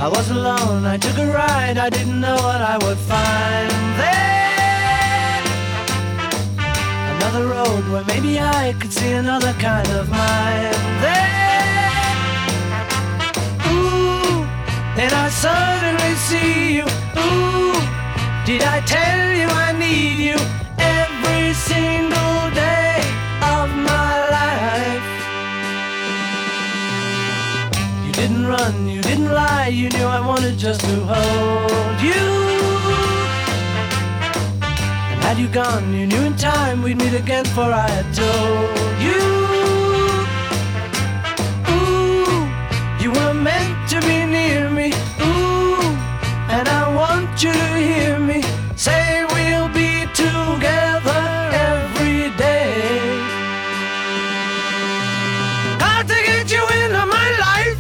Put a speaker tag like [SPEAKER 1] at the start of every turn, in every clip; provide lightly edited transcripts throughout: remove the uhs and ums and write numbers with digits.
[SPEAKER 1] I was alone, I took a ride, I didn't know what I would find there. Another road where maybe I could see another kind of mind there. Ooh, then I suddenly see you. Ooh, did I tell you I need you every single day of my life? You didn't run, you didn't lie, you knew I wanted just to hold you. And had you gone, you knew in time we'd meet again, for I had told you. Ooh, you were meant to be near me. Ooh, and I want you to hear me say we'll be together every day. Hard to get you into my life.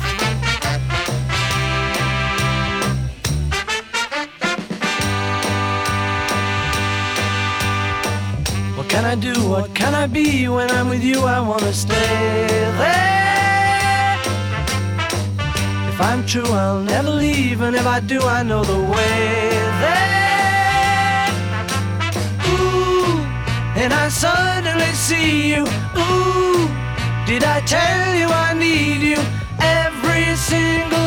[SPEAKER 1] What can I do? What can I be? When I'm with you, I wanna stay there. If I'm true, I'll never leave, and if I do, I know the way there. Ooh, and I suddenly see you. Ooh, did I tell you I need you every single